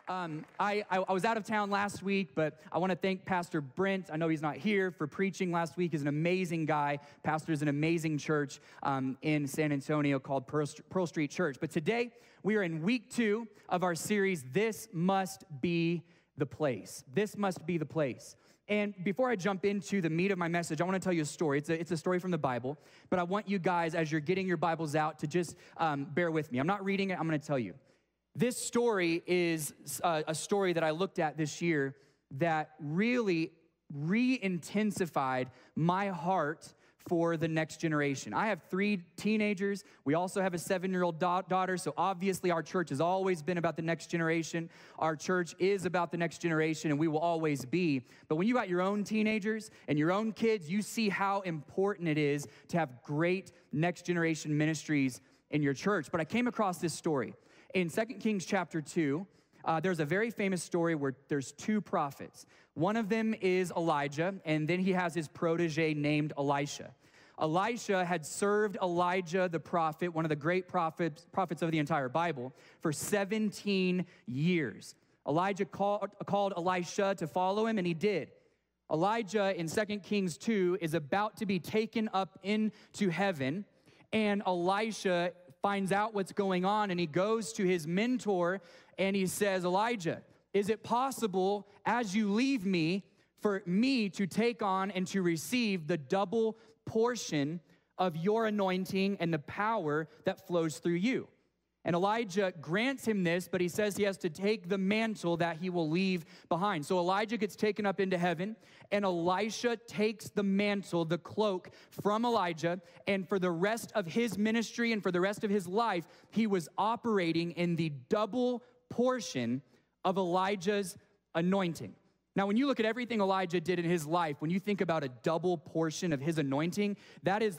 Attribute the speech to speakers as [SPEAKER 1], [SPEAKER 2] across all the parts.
[SPEAKER 1] I was out of town last week, but I want to thank Pastor Brent. I know he's not here for preaching last week. He's an amazing guy. Pastors an amazing church in San Antonio called Pearl Street Church. But today, we are in week 2 of our series, This Must Be the Place. This must be the place. And before I jump into the meat of my message, I want to tell you a story. It's a story from the Bible, but I want you guys, as you're getting your Bibles out, to just bear with me. I'm not reading it. I'm going to tell you. This story is a story that I looked at this year that really re-intensified my heart for the next generation. I have 3 teenagers. We also have a 7-year-old daughter, so obviously our church has always been about the next generation. Our church is about the next generation, and we will always be. But when you got your own teenagers and your own kids, you see how important it is to have great next generation ministries in your church. But I came across this story. In 2 Kings chapter 2, there's a very famous story where there's 2 prophets. One of them is Elijah, and then he has his protege named Elisha. Elisha had served Elijah the prophet, one of the great prophets of the entire Bible, for 17 years. Elijah called Elisha to follow him, and he did. Elijah in 2 Kings 2 is about to be taken up into heaven, and Elisha finds out what's going on, and he goes to his mentor, and he says, Elijah, is it possible as you leave me for me to take on and to receive the double portion of your anointing and the power that flows through you? And Elijah grants him this, but he says he has to take the mantle that he will leave behind. So Elijah gets taken up into heaven, and Elisha takes the mantle, the cloak, from Elijah, and for the rest of his ministry and for the rest of his life, he was operating in the double portion of Elijah's anointing. Now, when you look at everything Elijah did in his life, when you think about a double portion of his anointing, that is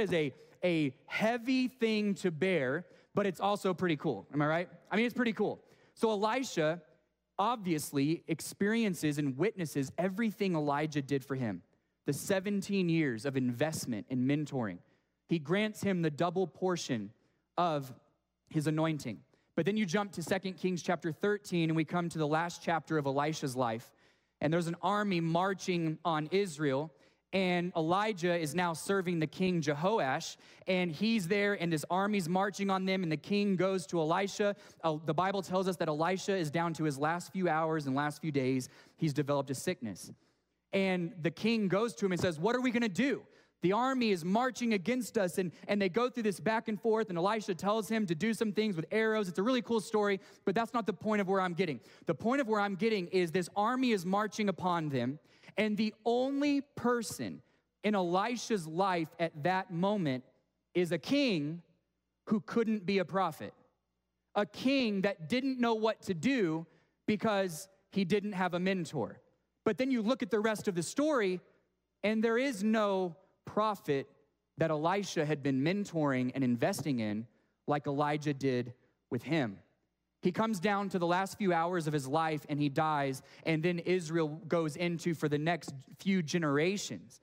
[SPEAKER 1] a heavy thing to bear, but it's also pretty cool. Am I right? I mean, it's pretty cool. So Elisha obviously experiences and witnesses everything Elijah did for him. The 17 years of investment and mentoring. He grants him the double portion of his anointing. But then you jump to 2 Kings chapter 13, and we come to the last chapter of Elisha's life. And there's an army marching on Israel, and Elijah is now serving the king Jehoash, and he's there, and this army's marching on them, and the king goes to Elisha. The Bible tells us that Elisha is down to his last few hours and last few days. He's developed a sickness. And the king goes to him and says, what are we going to do? The army is marching against us, and they go through this back and forth, and Elisha tells him to do some things with arrows. It's a really cool story, but that's not the point of where I'm getting. The point of where I'm getting is this army is marching upon them, and the only person in Elisha's life at that moment is a king who couldn't be a prophet. A king that didn't know what to do because he didn't have a mentor. But then you look at the rest of the story, and there is no prophet that Elisha had been mentoring and investing in like Elijah did with him. He comes down to the last few hours of his life and he dies, and then Israel goes into, for the next few generations,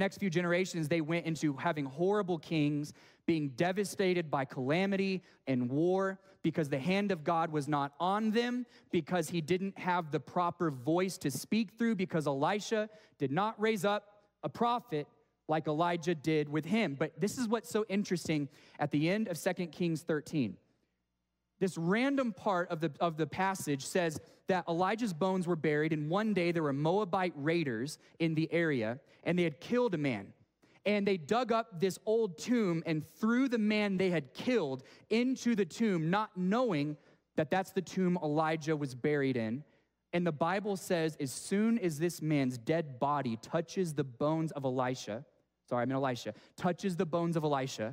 [SPEAKER 1] they went into having horrible kings, being devastated by calamity and war because the hand of God was not on them, because he didn't have the proper voice to speak through, because Elisha did not raise up a prophet like Elijah did with him. But this is what's so interesting at the end of 2 Kings 13. This random part of the passage says that Elijah's bones were buried, and one day there were Moabite raiders in the area, and they had killed a man. And they dug up this old tomb and threw the man they had killed into the tomb, not knowing that that's the tomb Elijah was buried in. And the Bible says as soon as this man's dead body touches the bones of Elisha, touches the bones of Elisha,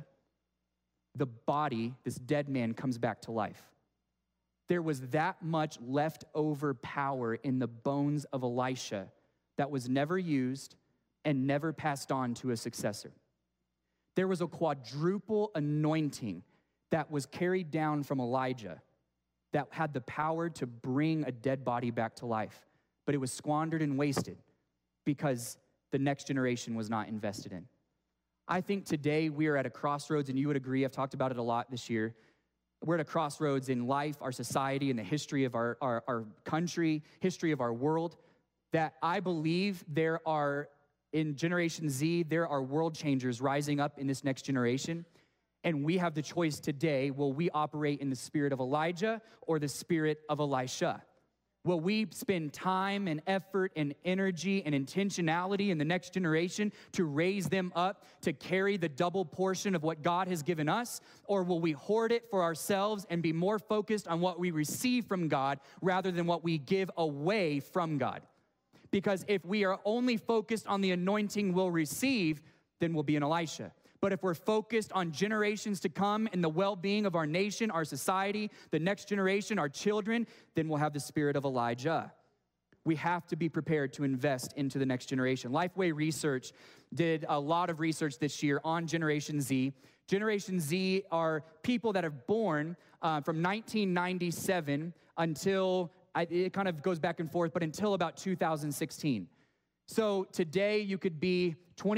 [SPEAKER 1] the body, this dead man, comes back to life. There was that much leftover power in the bones of Elisha that was never used and never passed on to a successor. There was a quadruple anointing that was carried down from Elijah that had the power to bring a dead body back to life, but it was squandered and wasted because the next generation was not invested in. I think today we are at a crossroads, and you would agree, I've talked about it a lot this year. We're at a crossroads in life, our society, and the history of our country, history of our world, that I believe there are, in Generation Z, there are world changers rising up in this next generation. And we have the choice today, will we operate in the spirit of Elijah or the spirit of Elisha? Will we spend time and effort and energy and intentionality in the next generation to raise them up to carry the double portion of what God has given us? Or will we hoard it for ourselves and be more focused on what we receive from God rather than what we give away from God? Because if we are only focused on the anointing we'll receive, then we'll be an Elisha. But if we're focused on generations to come and the well-being of our nation, our society, the next generation, our children, then we'll have the spirit of Elijah. We have to be prepared to invest into the next generation. Lifeway Research did a lot of research this year on Generation Z. Generation Z are people that are born from 1997 until, it kind of goes back and forth, but until about 2016. So today you could be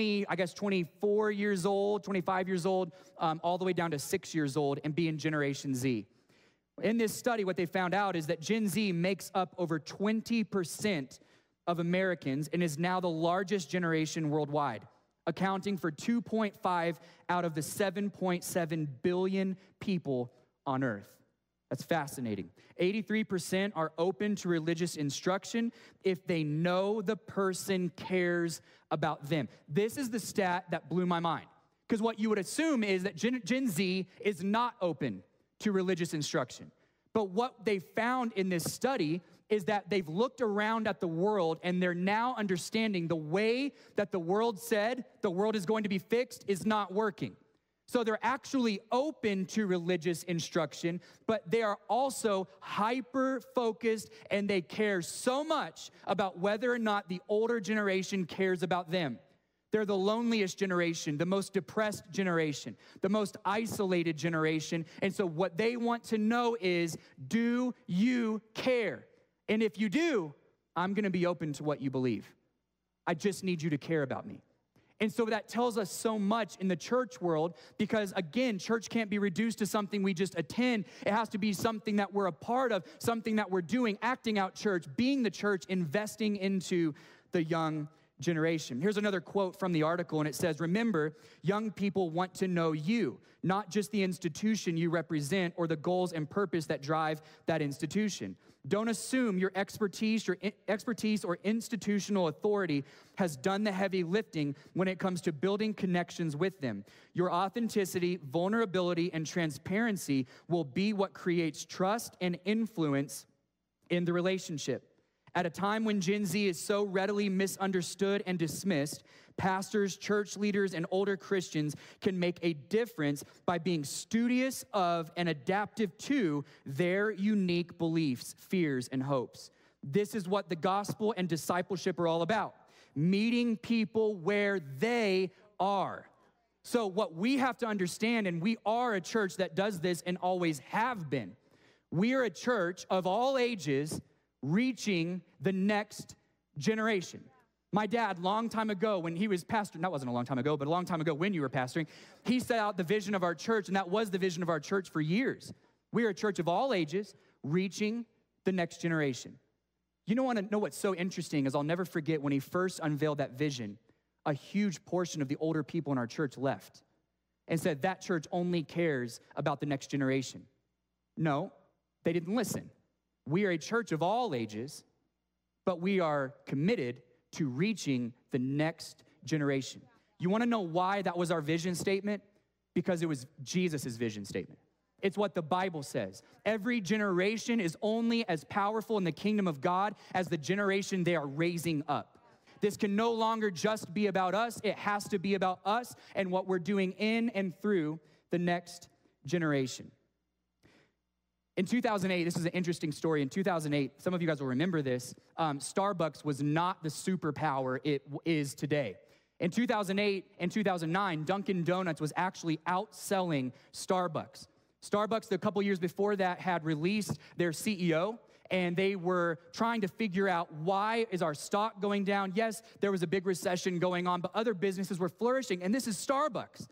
[SPEAKER 1] 24 years old, 25 years old, all the way down to 6 years old and be in Generation Z. In this study, what they found out is that Gen Z makes up over 20% of Americans and is now the largest generation worldwide, accounting for 2.5 out of the 7.7 billion people on earth. That's fascinating. 83% are open to religious instruction if they know the person cares about them. This is the stat that blew my mind. Because what you would assume is that Gen Z is not open to religious instruction. But what they found in this study is that they've looked around at the world and they're now understanding the way that the world said the world is going to be fixed is not working. So they're actually open to religious instruction, but they are also hyper-focused and they care so much about whether or not the older generation cares about them. They're the loneliest generation, the most depressed generation, the most isolated generation. And so what they want to know is, do you care? And if you do, I'm going to be open to what you believe. I just need you to care about me. And so that tells us so much in the church world because, again, church can't be reduced to something we just attend. It has to be something that we're a part of, something that we're doing, acting out church, being the church, investing into the young generation. Here's another quote from the article, and it says, "Remember, young people want to know you, not just the institution you represent or the goals and purpose that drive that institution. Don't assume your expertise or institutional authority has done the heavy lifting when it comes to building connections with them. Your authenticity, vulnerability, and transparency will be what creates trust and influence in the relationship. At a time when Gen Z is so readily misunderstood and dismissed, pastors, church leaders, and older Christians can make a difference by being studious of and adaptive to their unique beliefs, fears, and hopes. This is what the gospel and discipleship are all about, meeting people where they are." So what we have to understand, and we are a church that does this and always have been, we are a church of all ages reaching the next generation. My dad, long time ago when he was pastoring, that wasn't a long time ago, but a long time ago when you were pastoring, he set out the vision of our church, and that was the vision of our church for years. We are a church of all ages reaching the next generation. You want to know what's so interesting is I'll never forget when he first unveiled that vision, a huge portion of the older people in our church left and said that church only cares about the next generation. No, they didn't listen. We are a church of all ages, but we are committed to reaching the next generation. You want to know why that was our vision statement? Because it was Jesus' vision statement. It's what the Bible says. Every generation is only as powerful in the kingdom of God as the generation they are raising up. This can no longer just be about us. It has to be about us and what we're doing in and through the next generation. In 2008, this is an interesting story. In 2008, some of you guys will remember this, Starbucks was not the superpower it is today. In 2008 and 2009, Dunkin' Donuts was actually outselling Starbucks. Starbucks, a couple years before that, had released their CEO, and they were trying to figure out, why is our stock going down? Yes, there was a big recession going on, but other businesses were flourishing, and this is Starbucks.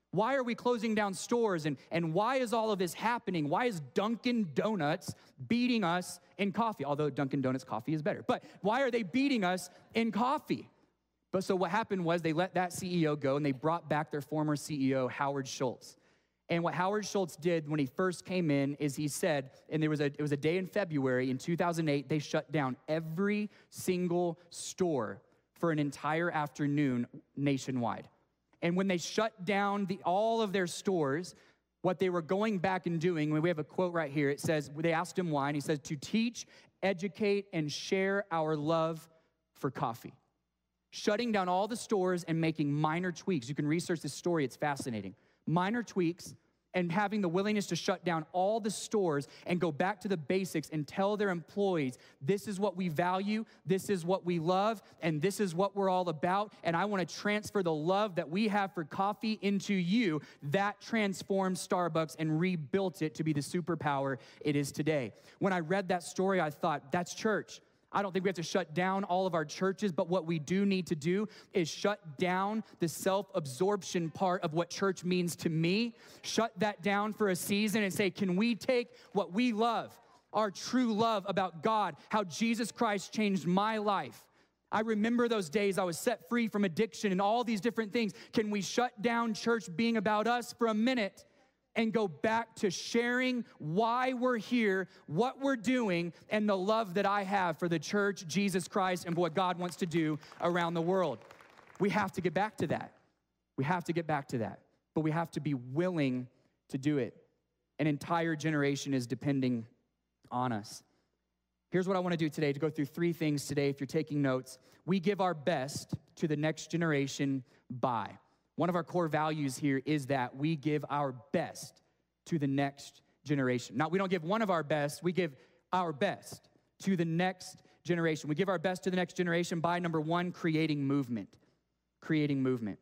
[SPEAKER 1] Why are we closing down stores? And why is all of this happening? Why is Dunkin' Donuts beating us in coffee? Although Dunkin' Donuts coffee is better. But why are they beating us in coffee? But so what happened was they let that CEO go, and they brought back their former CEO, Howard Schultz. And what Howard Schultz did when he first came in is he said, and it was a day in February in 2008, they shut down every single store for an entire afternoon nationwide. And when they shut down all of their stores, what they were going back and doing, we have a quote right here, it says, they asked him why, and he says, to teach, educate, and share our love for coffee. Shutting down all the stores and making minor tweaks. You can research this story, it's fascinating. Minor tweaks, and having the willingness to shut down all the stores and go back to the basics and tell their employees, this is what we value, this is what we love, and this is what we're all about, and I want to transfer the love that we have for coffee into you. That transformed Starbucks and rebuilt it to be the superpower it is today. When I read that story, I thought, that's church. I don't think we have to shut down all of our churches, but what we do need to do is shut down the self-absorption part of what church means to me. Shut that down for a season and say, can we take what we love, our true love about God, how Jesus Christ changed my life? I remember those days I was set free from addiction and all these different things. Can we shut down church being about us for a minute and go back to sharing why we're here, what we're doing, and the love that I have for the church, Jesus Christ, and what God wants to do around the world? We have to get back to that. We have to get back to that. But we have to be willing to do it. An entire generation is depending on us. Here's what I want to do today, to go through 3 things today if you're taking notes. We give our best to the next generation by. One of our core values here is that we give our best to the next generation. Now, we don't give one of our best, we give our best to the next generation. We give our best to the next generation by, number 1, creating movement. Creating movement.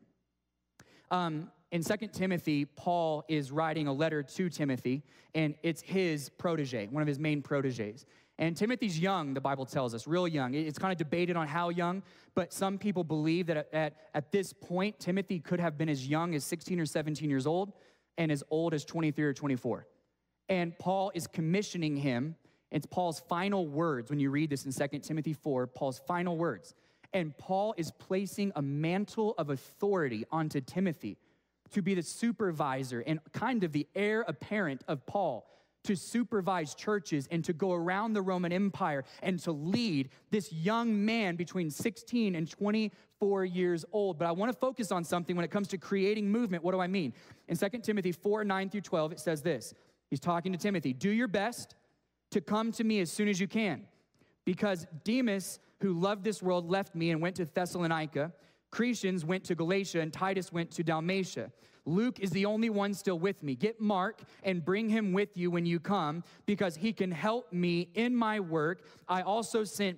[SPEAKER 1] In 2 Timothy, Paul is writing a letter to Timothy, and it's his protege, one of his main proteges. And Timothy's young, the Bible tells us, real young. It's kind of debated on how young, but some people believe that at this point, Timothy could have been as young as 16 or 17 years old and as old as 23 or 24. And Paul is commissioning him. It's Paul's final words. When you read this in 2 Timothy 4, Paul's final words. And Paul is placing a mantle of authority onto Timothy to be the supervisor and kind of the heir apparent of Paul, to supervise churches and to go around the Roman Empire and to lead this young man between 16 and 24 years old. But I want to focus on something when it comes to creating movement. What do I mean? In 2 Timothy 4, 9 through 12, it says this. He's talking to Timothy. Do your best to come to me as soon as you can, because Demas, who loved this world, left me and went to Thessalonica. Crescens went to Galatia, and Titus went to Dalmatia. Luke is the only one still with me. Get Mark and bring him with you when you come, because he can help me in my work. I also sent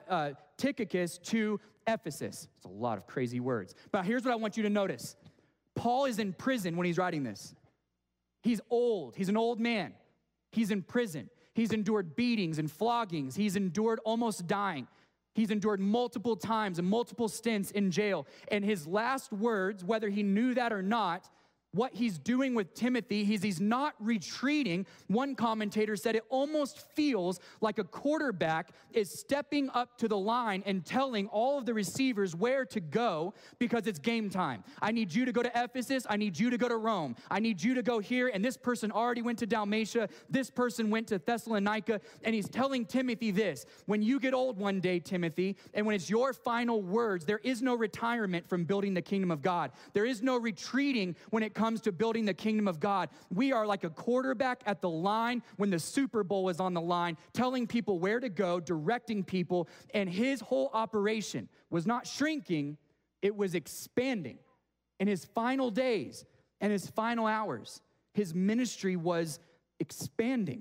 [SPEAKER 1] Tychicus to Ephesus. It's a lot of crazy words. But here's what I want you to notice. Paul is in prison when he's writing this. He's old. He's an old man. He's in prison. He's endured beatings and floggings. He's endured almost dying. He's endured multiple times and multiple stints in jail. And his last words, whether he knew that or not, what he's doing with Timothy, he's not retreating. One commentator said it almost feels like a quarterback is stepping up to the line and telling all of the receivers where to go because it's game time. I need you to go to Ephesus. I need you to go to Rome. I need you to go here. And this person already went to Dalmatia. This person went to Thessalonica. And he's telling Timothy this: when you get old one day, Timothy, and when it's your final words, there is no retirement from building the kingdom of God. There is no retreating when it comes to building the kingdom of God. We are like a quarterback at the line when the Super Bowl is on the line, telling people where to go, directing people, and his whole operation was not shrinking, it was expanding. In his final days and his final hours, his ministry was expanding.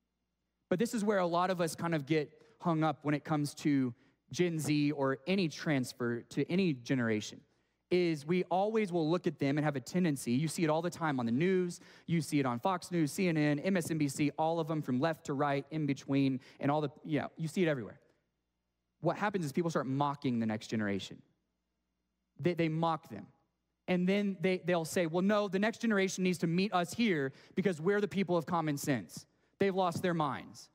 [SPEAKER 1] But this is where a lot of us kind of get hung up when it comes to Gen Z or any transfer to any generation. Is we always will look at them and have a tendency, you see it all the time on the news, you see it on Fox News, CNN, MSNBC, all of them from left to right, in between, and all the, you see it everywhere. What happens is people start mocking the next generation. They mock them. And then they'll say, well, no, the next generation needs to meet us here because we're the people of common sense. They've lost their minds.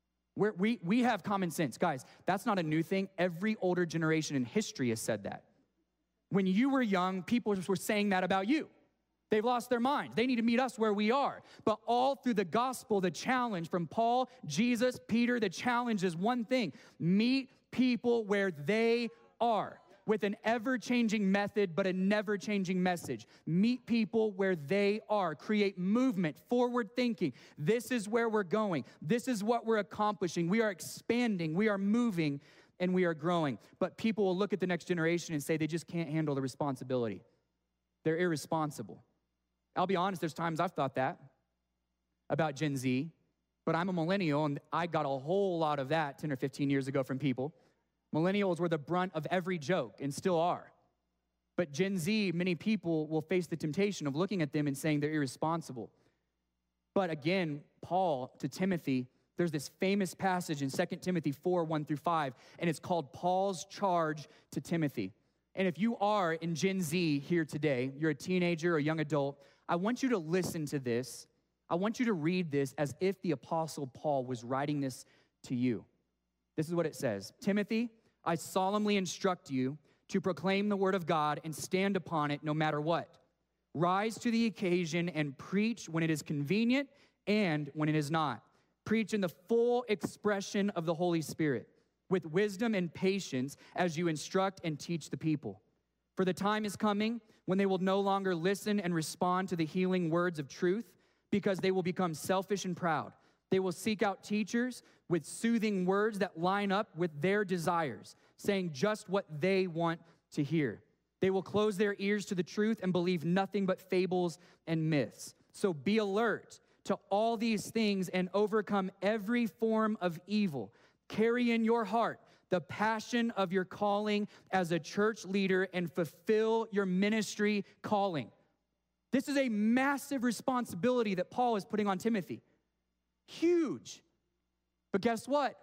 [SPEAKER 1] We have common sense. Guys, that's not a new thing. Every older generation in history has said that. When you were young, people were saying that about you. They've lost their minds. They need to meet us where we are. But all through the gospel, the challenge from Paul, Jesus, Peter, the challenge is one thing: meet people where they are, with an ever-changing method, but a never-changing message. Meet people where they are. Create movement, forward thinking. This is where we're going. This is what we're accomplishing. We are expanding, we are moving, and we are growing. But people will look at the next generation and say they just can't handle the responsibility. They're irresponsible. I'll be honest, there's times I've thought that about Gen Z, but I'm a millennial, and I got a whole lot of that 10 or 15 years ago from people. Millennials were the brunt of every joke and still are. But Gen Z, many people will face the temptation of looking at them and saying they're irresponsible. But again, Paul to Timothy, there's this famous passage in 2 Timothy 4, 1 through 5, and it's called Paul's charge to Timothy. And if you are in Gen Z here today, you're a teenager or a young adult, I want you to listen to this. I want you to read this as if the Apostle Paul was writing this to you. This is what it says. Timothy, I solemnly instruct you to proclaim the word of God and stand upon it no matter what. Rise to the occasion and preach when it is convenient and when it is not. Preach in the full expression of the Holy Spirit, with wisdom and patience as you instruct and teach the people. For the time is coming when they will no longer listen and respond to the healing words of truth, because they will become selfish and proud. They will seek out teachers with soothing words that line up with their desires, saying just what they want to hear. They will close their ears to the truth and believe nothing but fables and myths. So be alert to all these things and overcome every form of evil. Carry in your heart the passion of your calling as a church leader and fulfill your ministry calling. This is a massive responsibility that Paul is putting on Timothy. Huge. But guess what?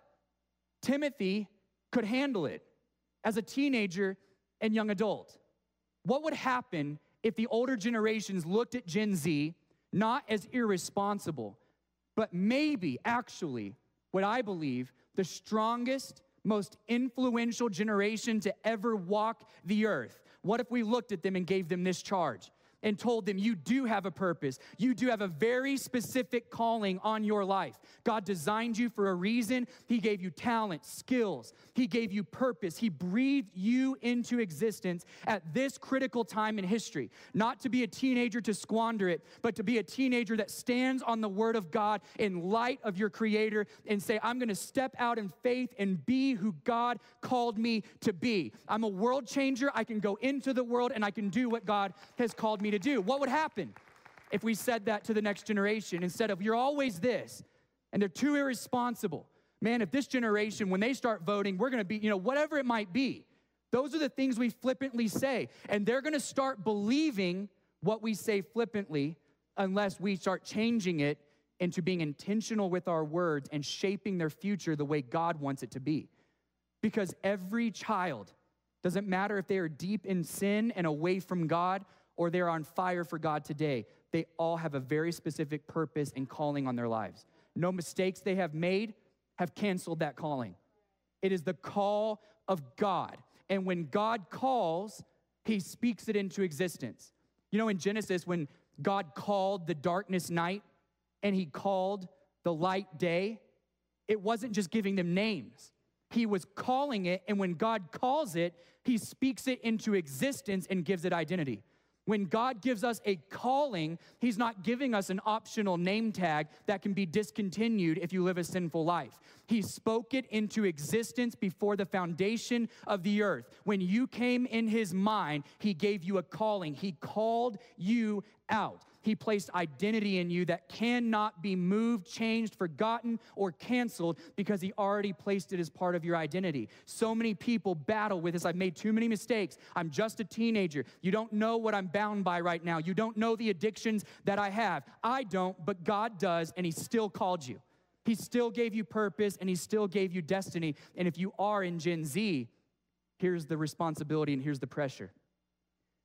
[SPEAKER 1] Timothy could handle it as a teenager and young adult. What would happen if the older generations looked at Gen Z not as irresponsible, but maybe actually, what I believe, the strongest, most influential generation to ever walk the earth? What if we looked at them and gave them this charge and told them, you do have a purpose. You do have a very specific calling on your life. God designed you for a reason. He gave you talent, skills. He gave you purpose. He breathed you into existence at this critical time in history. Not to be a teenager to squander it, but to be a teenager that stands on the word of God in light of your Creator and say, I'm gonna step out in faith and be who God called me to be. I'm a world changer. I can go into the world and I can do what God has called me to do. What would happen if we said that to the next generation instead of, you're always this, and they're too irresponsible? Man, if this generation, when they start voting, we're going to be, whatever it might be. Those are the things we flippantly say, and they're going to start believing what we say flippantly unless we start changing it into being intentional with our words and shaping their future the way God wants it to be. Because every child, doesn't matter if they are deep in sin and away from God, or they're on fire for God today, they all have a very specific purpose and calling on their lives. No mistakes they have made have canceled that calling. It is the call of God. And when God calls, he speaks it into existence. In Genesis, when God called the darkness night and he called the light day, it wasn't just giving them names. He was calling it, and when God calls it, he speaks it into existence and gives it identity. When God gives us a calling, he's not giving us an optional name tag that can be discontinued if you live a sinful life. He spoke it into existence before the foundation of the earth. When you came in his mind, he gave you a calling. He called you out. He placed identity in you that cannot be moved, changed, forgotten, or canceled because he already placed it as part of your identity. So many people battle with this. I've made too many mistakes. I'm just a teenager. You don't know what I'm bound by right now. You don't know the addictions that I have. I don't, but God does, and he still called you. He still gave you purpose, and he still gave you destiny. And if you are in Gen Z, here's the responsibility and here's the pressure.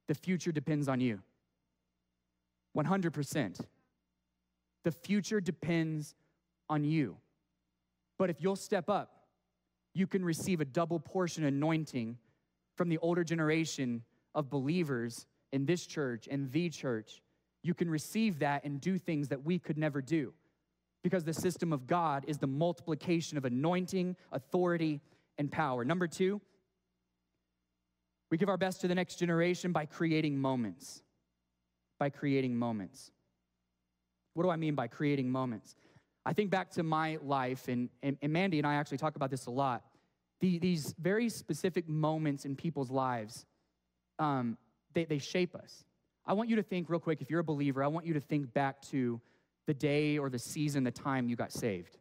[SPEAKER 1] the future depends on you. 100%. The future depends on you. But if you'll step up, you can receive a double portion anointing from the older generation of believers in this church and the church. You can receive that and do things that we could never do, because the system of God is the multiplication of anointing, authority, and power. Number two, we give our best to the next generation by creating moments. By creating moments. What do I mean by creating moments? I think back to my life, and Mandy and I actually talk about this a lot. These very specific moments in people's lives, they shape us. I want you to think real quick, if you're a believer, I want you to think back to the day or the season, the time you got saved.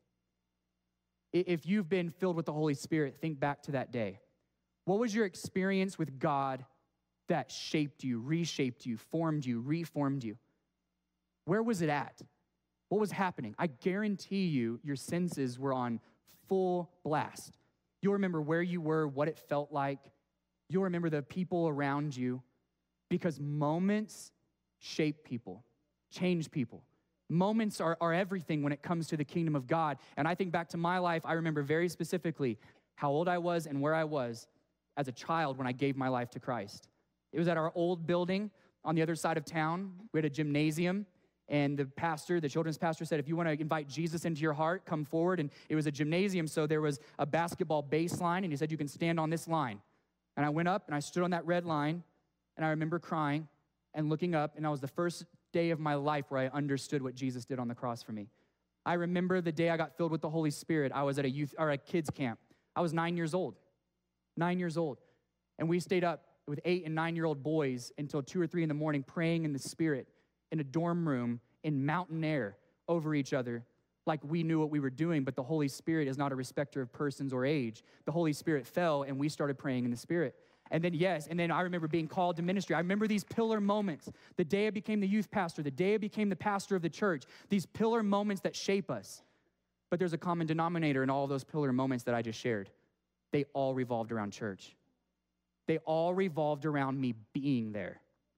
[SPEAKER 1] If you've been filled with the Holy Spirit, think back to that day. What was your experience with God that shaped you, reshaped you, formed you, reformed you? Where was it at? What was happening? I guarantee you, your senses were on full blast. You'll remember where you were, what it felt like. You'll remember the people around you, because moments shape people, change people. Moments are everything when it comes to the kingdom of God. And I think back to my life, I remember very specifically how old I was and where I was as a child when I gave my life to Christ. It was at our old building on the other side of town. We had a gymnasium. And the pastor, the children's pastor, said, if you want to invite Jesus into your heart, come forward. And it was a gymnasium, so there was a basketball baseline, and he said, you can stand on this line. And I went up, and I stood on that red line, and I remember crying and looking up, and that was the first day of my life where I understood what Jesus did on the cross for me. I remember the day I got filled with the Holy Spirit. I was at a kids camp. I was 9 years old. 9 years old. And we stayed up with 8 and 9-year-old boys until 2 or 3 in the morning praying in the Spirit, in a dorm room, in mountain air, over each other, like we knew what we were doing. But the Holy Spirit is not a respecter of persons or age. The Holy Spirit fell, and we started praying in the Spirit. And then I remember being called to ministry. I remember these pillar moments, the day I became the youth pastor, the day I became the pastor of the church, these pillar moments that shape us. But there's a common denominator in all of those pillar moments that I just shared. They all revolved around church. They all revolved around me being there.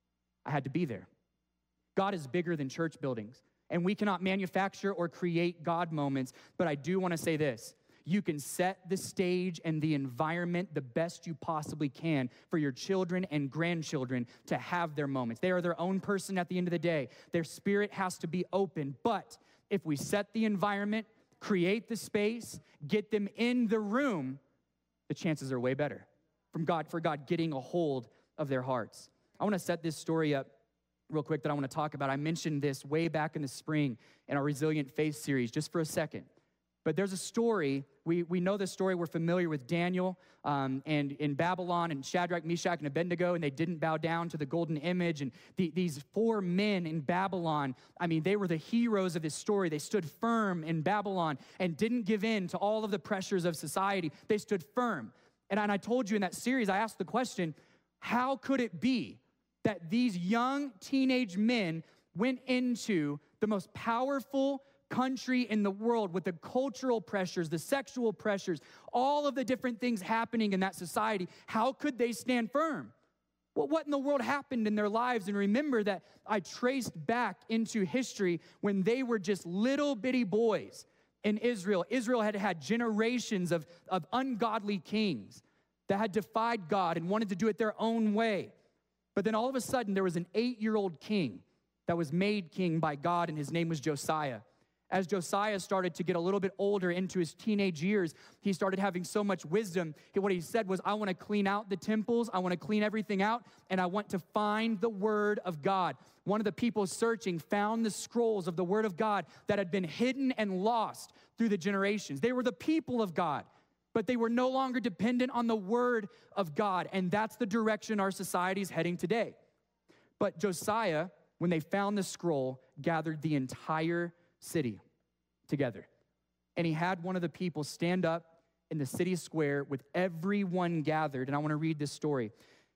[SPEAKER 1] I had to be there. God is bigger than church buildings, and we cannot manufacture or create God moments, but I do want to say this. You can set the stage and the environment the best you possibly can for your children and grandchildren to have their moments. They are their own person at the end of the day. Their spirit has to be open, but if we set the environment, create the space, get them in the room, the chances are way better for God getting a hold of their hearts. I want to set this story up real quick that I want to talk about. I mentioned this way back in the spring in our Resilient Faith series, just for a second. But there's a story, we know this story, we're familiar with Daniel and in Babylon and Shadrach, Meshach, and Abednego, and they didn't bow down to the golden image. And these 4 men in Babylon, I mean, they were the heroes of this story. They stood firm in Babylon and didn't give in to all of the pressures of society. They stood firm. And I told you in that series, I asked the question, how could it be that these young teenage men went into the most powerful country in the world with the cultural pressures, the sexual pressures, all of the different things happening in that society? How could they stand firm? Well, what in the world happened in their lives? And remember that I traced back into history when they were just little bitty boys in Israel. Israel had had generations of ungodly kings that had defied God and wanted to do it their own way. But then all of a sudden, there was an 8-year-old king that was made king by God, and his name was Josiah. As Josiah started to get a little bit older into his teenage years, he started having so much wisdom. What he said was, I want to clean out the temples, I want to clean everything out, and I want to find the word of God. One of the people searching found the scrolls of the word of God that had been hidden and lost through the generations. They were the people of God, but they were no longer dependent on the word of God, and that's the direction our society is heading today. But Josiah, when they found the scroll, gathered the entire city together. And he had one of the people stand up in the city square with everyone gathered, and I want to read this story.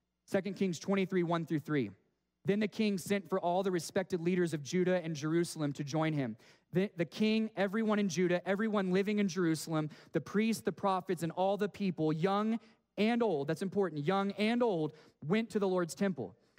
[SPEAKER 1] 2 Kings 23, 1-3. Then the king sent for all the respected leaders of Judah and Jerusalem to join him. The king, everyone in Judah, everyone living in Jerusalem, the priests, the prophets, and all the people, young and old, that's important, young and old, went to the Lord's temple.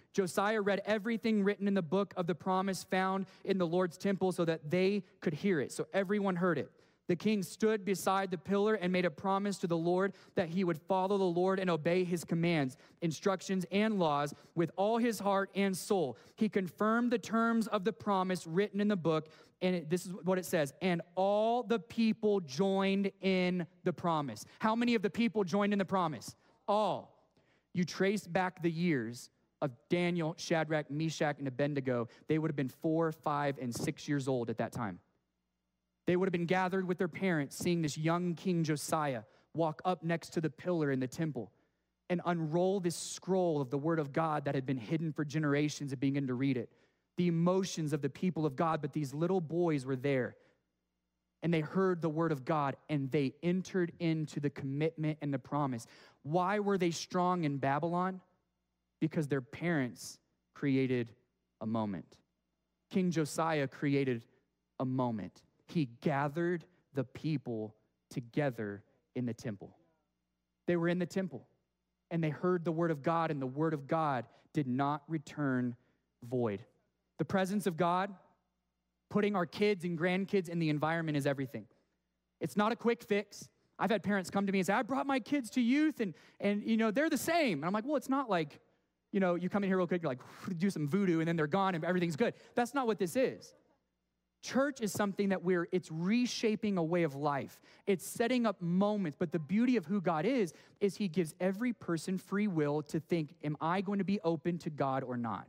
[SPEAKER 1] Josiah read everything written in the book of the promise found in the Lord's temple so that they could hear it, so everyone heard it. The king stood beside the pillar and made a promise to the Lord that he would follow the Lord and obey his commands, instructions, and laws with all his heart and soul. He confirmed the terms of the promise written in the book, and this is what it says, and all the people joined in the promise. How many of the people joined in the promise? All. You trace back the years of Daniel, Shadrach, Meshach, and Abednego. They would have been 4, 5, and 6 years old at that time. They would have been gathered with their parents, seeing this young King Josiah walk up next to the pillar in the temple and unroll this scroll of the word of God that had been hidden for generations and begin to read it. The emotions of the people of God, but these little boys were there. And they heard the word of God, and they entered into the commitment and the promise. Why were they strong in Babylon? Because their parents created a moment. King Josiah created a moment. He gathered the people together in the temple. They were in the temple, and they heard the word of God, and the word of God did not return void. The presence of God, putting our kids and grandkids in the environment is everything. It's not a quick fix. I've had parents come to me and say, I brought my kids to youth, and they're the same. And I'm like, well, it's not like, you come in here real quick, you're like, do some voodoo, and then they're gone, and everything's good. That's not what this is. Church is something that it's reshaping a way of life. It's setting up moments, but the beauty of who God is he gives every person free will to think, am I going to be open to God or not?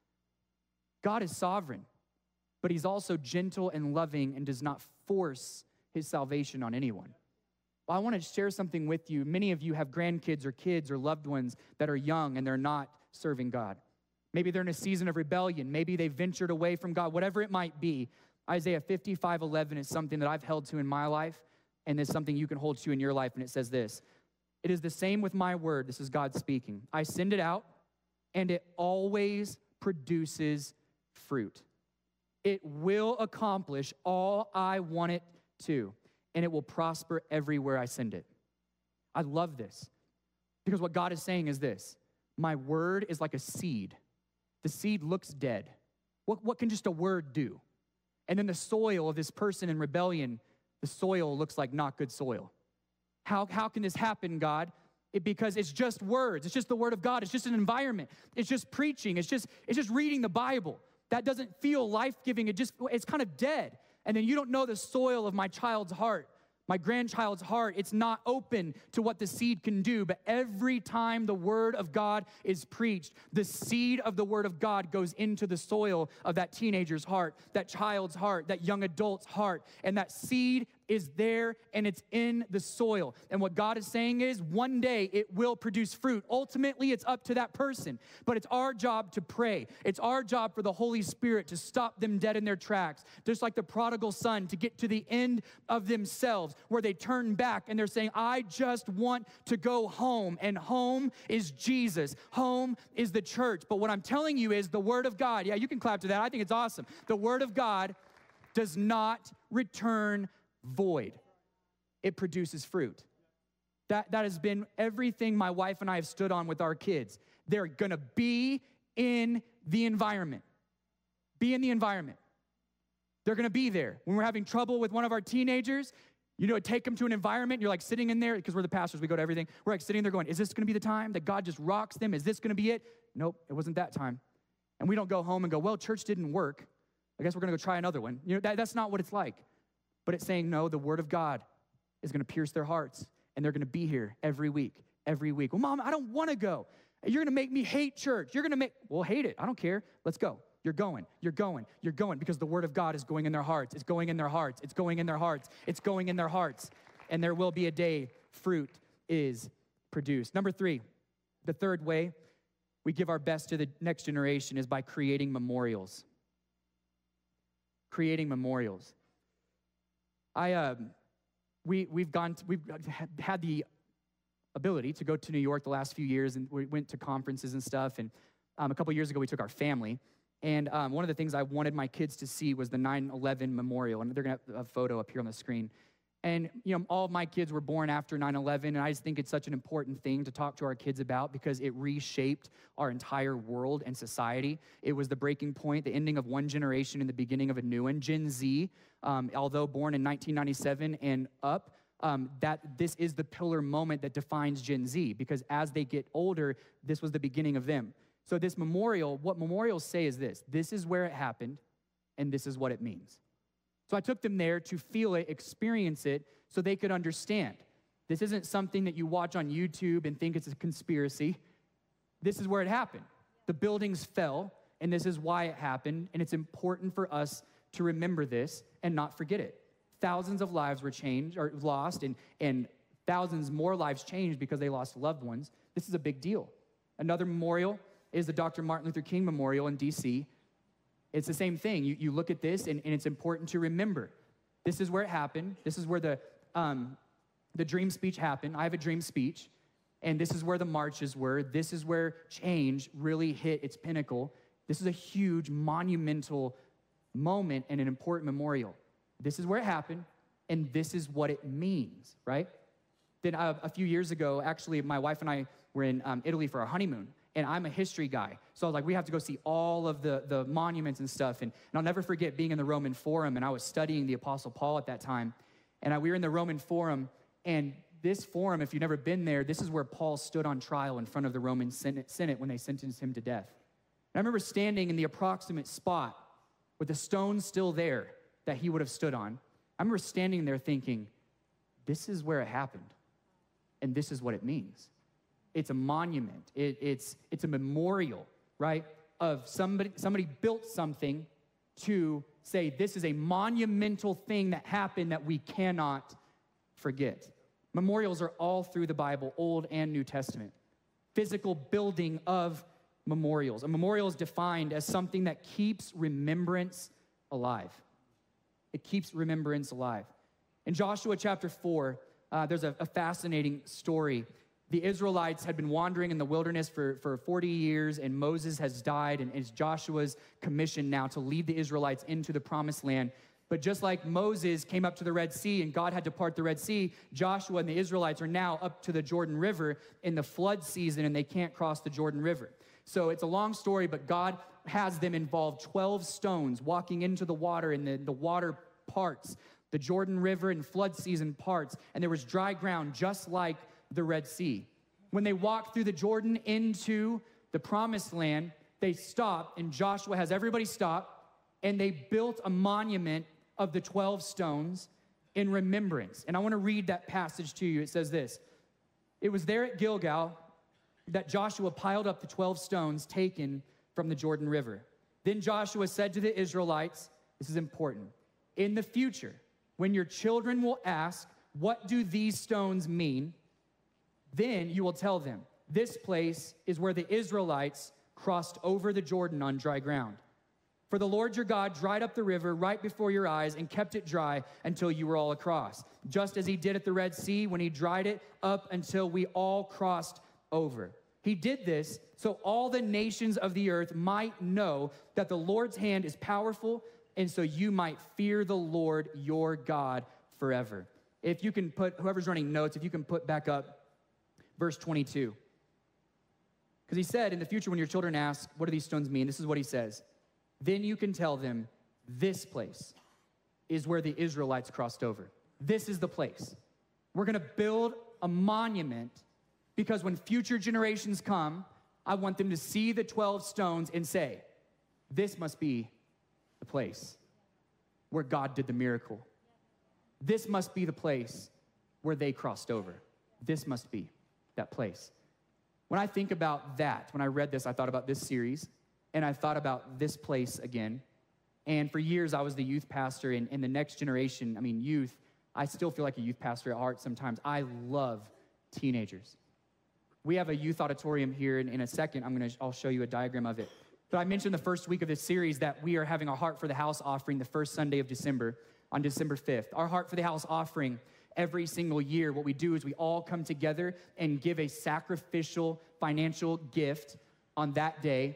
[SPEAKER 1] God is sovereign, but he's also gentle and loving and does not force his salvation on anyone. Well, I want to share something with you. Many of you have grandkids or kids or loved ones that are young and they're not serving God. Maybe they're in a season of rebellion. Maybe they've ventured away from God, whatever it might be. Isaiah 55:11 is something that I've held to in my life, and it's something you can hold to in your life, and it says this: it is the same with my word. This is God speaking. I send it out, and it always produces fruit. It will accomplish all I want it to, and it will prosper everywhere I send it. I love this, because what God is saying is this: my word is like a seed. The seed looks dead. What can just a word do? And then the soil of this person in rebellion, the soil looks like not good soil. How can this happen, God? Because it's just words. It's just the word of God. It's just an environment. It's just preaching. It's just reading the Bible. That doesn't feel life-giving. It's kind of dead. And then you don't know the soil of my child's heart, my grandchild's heart. It's not open to what the seed can do. But every time the word of God is preached, the seed of the word of God goes into the soil of that teenager's heart, that child's heart, that young adult's heart. And that seed is there, and it's in the soil. And what God is saying is one day it will produce fruit. Ultimately, it's up to that person. But it's our job to pray. It's our job for the Holy Spirit to stop them dead in their tracks. Just like the prodigal son, to get to the end of themselves where they turn back and they're saying, I just want to go home. And home is Jesus. Home is the church. But what I'm telling you is the word of God. Yeah, you can clap to that. I think it's awesome. The word of God does not return void. It produces fruit. That has been everything my wife and I have stood on with our kids. They're going to be in the environment. Be in the environment. They're going to be there. When we're having trouble with one of our teenagers, take them to an environment. You're like sitting in there, because we're the pastors, we go to everything. We're like sitting there going, is this going to be the time that God just rocks them? Is this going to be it? Nope, it wasn't that time. And we don't go home and go, well, church didn't work. I guess we're going to go try another one. That's not what it's like. But it's saying, no, the word of God is going to pierce their hearts, and they're going to be here every week. Well, Mom, I don't want to go. You're going to make me hate church. Well, hate it. I don't care. Let's go. You're going, because the word of God is going in their hearts. It's going in their hearts. It's going in their hearts. It's going in their hearts. And there will be a day fruit is produced. Number 3, the third way we give our best to the next generation is by creating memorials. Creating memorials. We've had the ability to go to New York the last few years, and we went to conferences and stuff. And a couple years ago, we took our family. And one of the things I wanted my kids to see was the 9/11 memorial. And they're going to have a photo up here on the screen. And, all of my kids were born after 9/11, and I just think it's such an important thing to talk to our kids about because it reshaped our entire world and society. It was the breaking point, the ending of one generation and the beginning of a new one. Gen Z, although born in 1997 and up, that this is the pillar moment that defines Gen Z, because as they get older, this was the beginning of them. So this memorial, what memorials say is this is where it happened, and this is what it means. So I took them there to feel it, experience it, so they could understand. This isn't something that you watch on YouTube and think it's a conspiracy. This is where it happened. The buildings fell, and this is why it happened, and it's important for us to remember this and not forget it. Thousands of lives were changed or lost, and thousands more lives changed because they lost loved ones. This is a big deal. Another memorial is the Dr. Martin Luther King Memorial in D.C. It's the same thing. You look at this, and it's important to remember. This is where it happened. This is where the dream speech happened. I have a dream speech, and this is where the marches were. This is where change really hit its pinnacle. This is a huge, monumental moment and an important memorial. This is where it happened, and this is what it means, right? Then a few years ago, actually, my wife and I were in Italy for our honeymoon. And I'm a history guy. So I was like, we have to go see all of the monuments and stuff. And I'll never forget being in the Roman Forum, and I was studying the Apostle Paul at that time. And we were in the Roman Forum, and this forum, if you've never been there, this is where Paul stood on trial in front of the Roman Senate when they sentenced him to death. And I remember standing in the approximate spot with the stone still there that he would have stood on. I remember standing there thinking, this is where it happened, and this is what it means. It's a monument. It's a memorial, right? Of somebody built something to say this is a monumental thing that happened that we cannot forget. Memorials are all through the Bible, Old and New Testament. Physical building of memorials. A memorial is defined as something that keeps remembrance alive. It keeps remembrance alive. In Joshua chapter 4, there's a fascinating story. The Israelites had been wandering in the wilderness for 40 years, and Moses has died, and it's Joshua's commission now to lead the Israelites into the promised land. But just like Moses came up to the Red Sea and God had to part the Red Sea, Joshua and the Israelites are now up to the Jordan River in the flood season, and they can't cross the Jordan River. So it's a long story, but God has them involve 12 stones walking into the water, and the water parts, the Jordan River and flood season parts, and there was dry ground just like the Red Sea. When they walked through the Jordan into the promised land, they stopped, and Joshua has everybody stop, and they built a monument of the 12 stones in remembrance. And I want to read that passage to you. It says this: "It was there at Gilgal that Joshua piled up the 12 stones taken from the Jordan River. Then Joshua said to the Israelites," this is important, "in the future, when your children will ask, 'What do these stones mean?' then you will tell them, 'This place is where the Israelites crossed over the Jordan on dry ground. For the Lord your God dried up the river right before your eyes and kept it dry until you were all across, just as he did at the Red Sea when he dried it up until we all crossed over. He did this so all the nations of the earth might know that the Lord's hand is powerful, and so you might fear the Lord your God forever." If you can put, whoever's running notes, if you can put back up verse 22. Because he said, in the future when your children ask, "What do these stones mean?" this is what he says: "Then you can tell them, 'This place is where the Israelites crossed over.'" This is the place. We're going to build a monument because when future generations come, I want them to see the 12 stones and say, "This must be the place where God did the miracle. This must be the place where they crossed over. This must be that place." When I think about that, when I read this, I thought about this series, and I thought about this place again. And for years, I was the youth pastor, and in the next generation, youth, I still feel like a youth pastor at heart sometimes. I love teenagers. We have a youth auditorium here, and in a second, I'll show you a diagram of it. But I mentioned the first week of this series that we are having a Heart for the House offering the first Sunday of December, on December 5th. Our Heart for the House offering, every single year, what we do is we all come together and give a sacrificial financial gift on that day.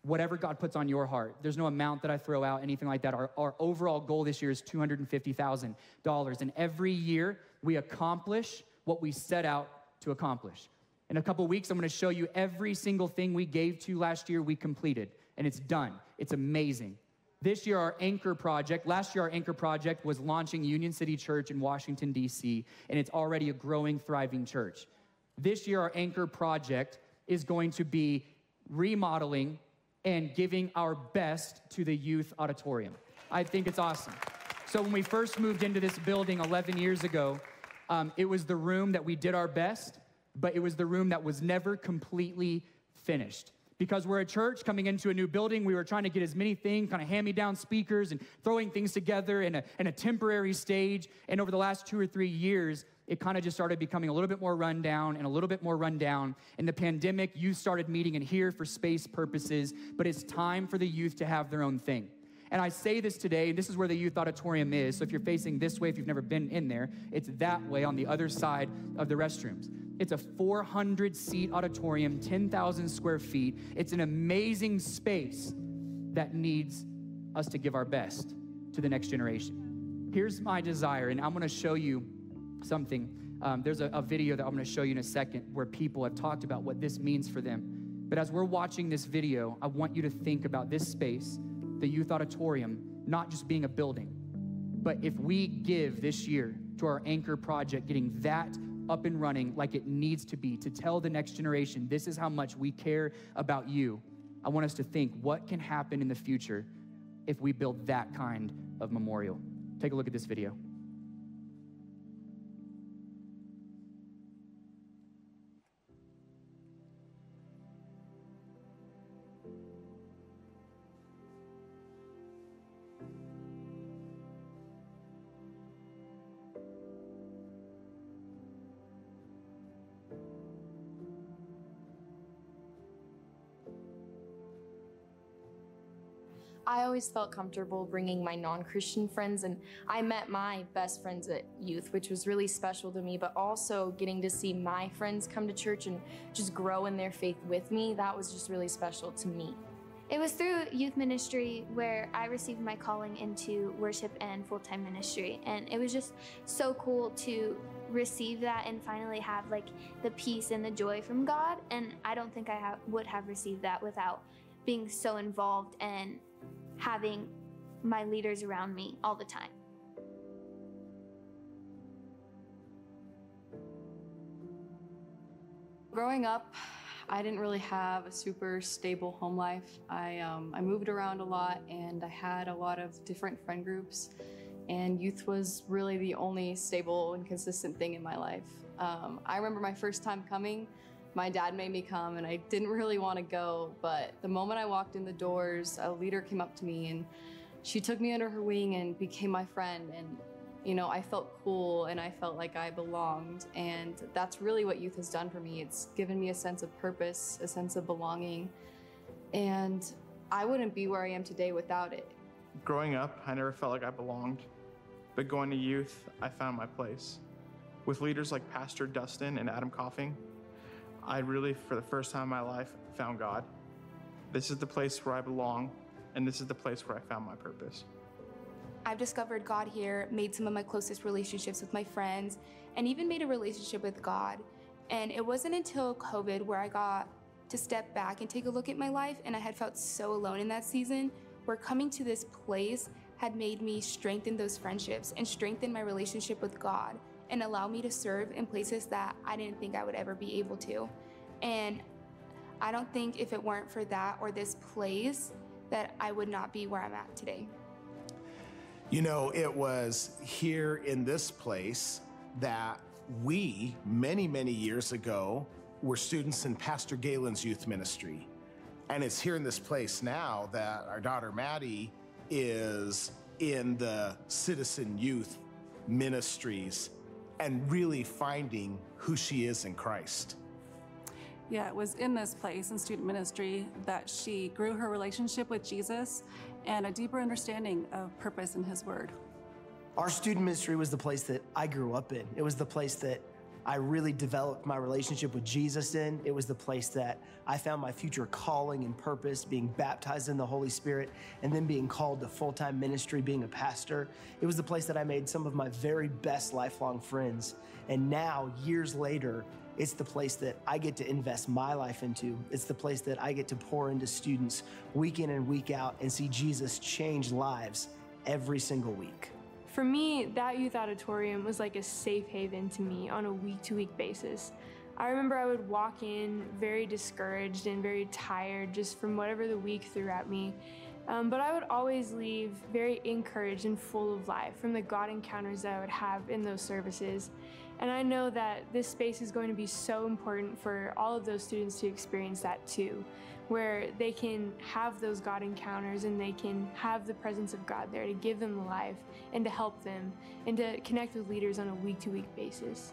[SPEAKER 1] whatever God puts on your heart. There's no amount that I throw out, anything like that. Our overall goal this year is $250,000. And every year we accomplish what we set out to accomplish. In a couple weeks, I'm gonna show you every single thing we gave to last year we completed, and it's done. It's amazing. This year, last year, our anchor project was launching Union City Church in Washington, D.C., and it's already a growing, thriving church. This year, our anchor project is going to be remodeling and giving our best to the youth auditorium. I think it's awesome. So when we first moved into this building 11 years ago, it was the room that we did our best, but it was the room that was never completely finished. Because we're a church coming into a new building, we were trying to get as many things, kind of hand-me-down speakers and throwing things together in a temporary stage. And over the last 2 or 3 years, it kind of just started becoming a little bit more rundown and a little bit more rundown. In the pandemic, youth started meeting in here for space purposes, but it's time for the youth to have their own thing. And I say this today, this is where the youth auditorium is. So if you're facing this way, if you've never been in there, it's that way on the other side of the restrooms. It's a 400-seat auditorium, 10,000 square feet. It's an amazing space that needs us to give our best to the next generation. Here's my desire, and I'm gonna show you something. There's a video that I'm gonna show you in a second where people have talked about what this means for them. But as we're watching this video, I want you to think about this space, the youth auditorium, not just being a building, but if we give this year to our anchor project, getting that up and running like it needs to be, to tell the next generation, this is how much we care about you. I want us to think, what can happen in the future if we build that kind of memorial? Take a look at this video.
[SPEAKER 2] I always felt comfortable bringing my non-Christian friends, and I met my best friends at youth, which was really special to me, but also getting to see my friends come to church and just grow in their faith with me, that was just really special to me.
[SPEAKER 3] It was through youth ministry where I received my calling into worship and full-time ministry, and it was just so cool to receive that and finally have like the peace and the joy from God, and I don't think I would have received that without being so involved and having my leaders around me all the time.
[SPEAKER 4] Growing up, I didn't really have a super stable home life. I moved around a lot, and I had a lot of different friend groups, and youth was really the only stable and consistent thing in my life. I remember my first time coming, my dad made me come, and I didn't really want to go, but the moment I walked in the doors, a leader came up to me, and she took me under her wing and became my friend, and you know, I felt cool and I felt like I belonged, and that's really what youth has done for me. It's given me a sense of purpose, a sense of belonging, and I wouldn't be where I am today without it.
[SPEAKER 5] Growing up, I never felt like I belonged, but going to youth, I found my place. With leaders like Pastor Dustin and Adam Coughing, I really, for the first time in my life, found God. This is the place where I belong, and this is the place where I found my purpose.
[SPEAKER 6] I've discovered God here, made some of my closest relationships with my friends, and even made a relationship with God. And it wasn't until COVID where I got to step back and take a look at my life, and I had felt so alone in that season, where coming to this place had made me strengthen those friendships and strengthen my relationship with God, and allow me to serve in places that I didn't think I would ever be able to. And I don't think if it weren't for that or this place, that I would not be where I'm at today.
[SPEAKER 7] You know, it was here in this place that we, many, many years ago, were students in Pastor Galen's youth ministry. And it's here in this place now that our daughter Maddie is in the Citizen Youth Ministries and really finding who she is in Christ.
[SPEAKER 8] Yeah, it was in this place in student ministry that she grew her relationship with Jesus and a deeper understanding of purpose in his word.
[SPEAKER 9] Our student ministry was the place that I grew up in. It was the place that I really developed my relationship with Jesus in. It was the place that I found my future calling and purpose, being baptized in the Holy Spirit, and then being called to full-time ministry, being a pastor. It was the place that I made some of my very best lifelong friends. And now, years later, it's the place that I get to invest my life into. It's the place that I get to pour into students week in and week out and see Jesus change lives every single week.
[SPEAKER 10] For me, that youth auditorium was like a safe haven to me on a week-to-week basis. I remember I would walk in very discouraged and very tired just from whatever the week threw at me. But I would always leave very encouraged and full of life from the God encounters that I would have in those services. And I know that this space is going to be so important for all of those students to experience that too, where they can have those God encounters and they can have the presence of God there to give them life and to help them and to connect with leaders on a week-to-week basis.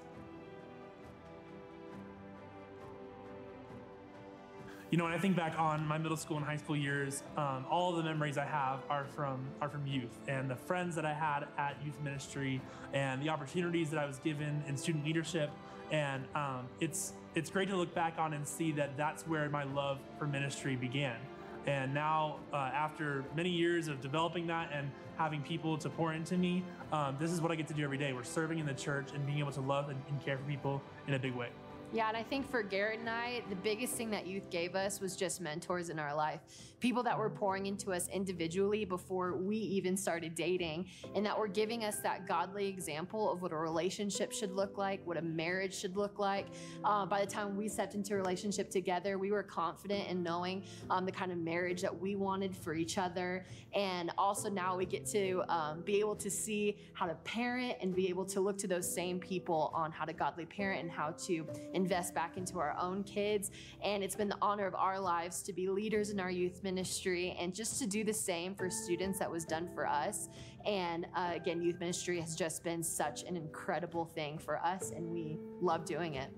[SPEAKER 11] You know, when I think back on my middle school and high school years, all of the memories I have are from youth, and the friends that I had at youth ministry and the opportunities that I was given in student leadership. And it's great to look back on and see that that's where my love for ministry began. And now, after many years of developing that and having people to pour into me, this is what I get to do every day. We're serving in the church and being able to love and care for people in a big way.
[SPEAKER 12] Yeah, and I think for Garrett and I, the biggest thing that youth gave us was just mentors in our life. People that were pouring into us individually before we even started dating, and that were giving us that godly example of what a relationship should look like, what a marriage should look like. By the time we stepped into a relationship together, we were confident in knowing the kind of marriage that we wanted for each other. And also now we get to be able to see how to parent and be able to look to those same people on how to godly parent and how to invest back into our own kids. And it's been the honor of our lives to be leaders in our youth ministry and just to do the same for students that was done for us. And again, youth ministry has just been such an incredible thing for us, and we love doing it.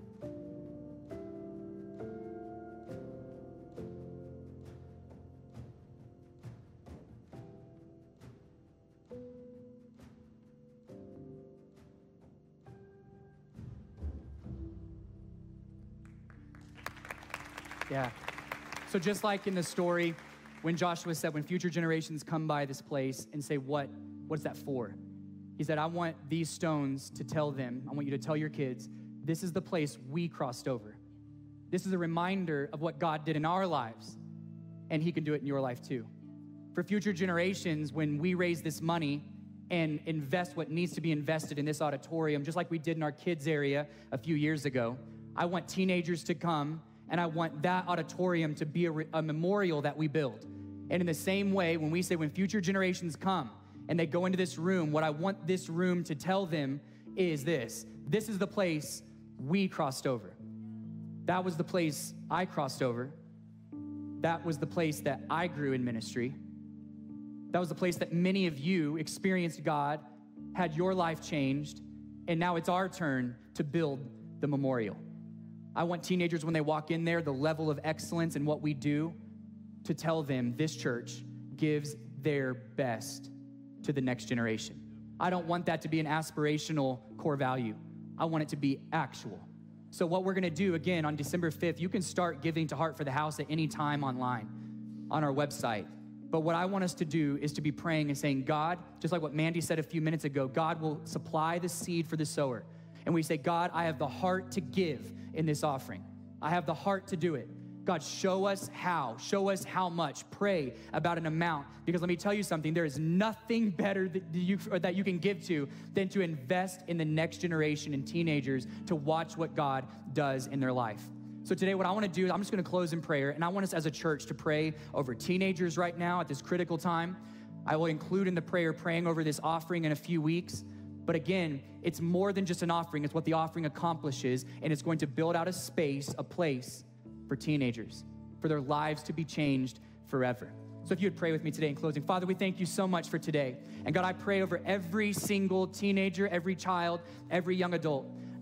[SPEAKER 1] Yeah. So just like in the story, when Joshua said, when future generations come by this place and say, what's that for? He said, I want these stones to tell them, I want you to tell your kids, this is the place we crossed over. This is a reminder of what God did in our lives, and he can do it in your life too. For future generations, when we raise this money and invest what needs to be invested in this auditorium, just like we did in our kids area a few years ago, I want teenagers to come, and I want that auditorium to be a memorial that we build. And in the same way, when we say when future generations come and they go into this room, what I want this room to tell them is this. This is the place we crossed over. That was the place I crossed over. That was the place that I grew in ministry. That was the place that many of you experienced God, had your life changed, and now it's our turn to build the memorial. I want teenagers, when they walk in there, the level of excellence in what we do, to tell them this church gives their best to the next generation. I don't want that to be an aspirational core value. I want it to be actual. So what we're gonna do, again, on December 5th, you can start giving to Heart for the House at any time online on our website. But what I want us to do is to be praying and saying, God, just like what Mandy said a few minutes ago, God will supply the seed for the sower. And we say, God, I have the heart to give in this offering. I have the heart to do it. God, show us how much. Pray about an amount, because let me tell you something, there is nothing better that you can give to than to invest in the next generation and teenagers to watch what God does in their life. So today what I want to do, I'm just going to close in prayer, and I want us as a church to pray over teenagers right now at this critical time. I will include in the prayer praying over this offering in a few weeks. But again, it's more than just an offering. It's what the offering accomplishes, and it's going to build out a space, a place for teenagers, for their lives to be changed forever. So if you would pray with me today in closing. Father, we thank you so much for today. And God, I pray over every single teenager, every child, every young adult.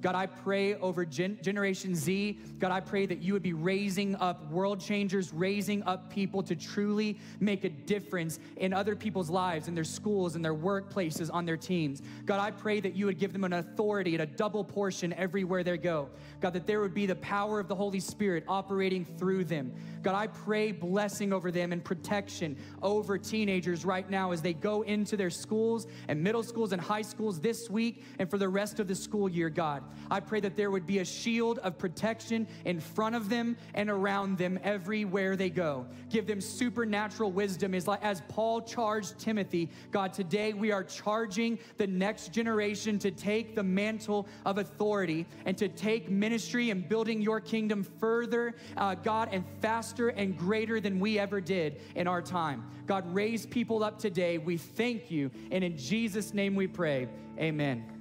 [SPEAKER 1] God, I pray over Generation Z. God, I pray that you would be raising up world changers, raising up people to truly make a difference in other people's lives, in their schools, in their workplaces, on their teams. God, I pray that you would give them an authority and a double portion everywhere they go. God, that there would be the power of the Holy Spirit operating through them. God, I pray blessing over them and protection over teenagers right now as they go into their schools and middle schools and high schools this week and for the rest of the school year, God. I pray that there would be a shield of protection in front of them and around them everywhere they go. Give them supernatural wisdom as Paul charged Timothy. God, today we are charging the next generation to take the mantle of authority and to take ministry and building your kingdom further, God, and faster and greater than we ever did in our time. God, raise people up today. We thank you, and in Jesus' name we pray, amen.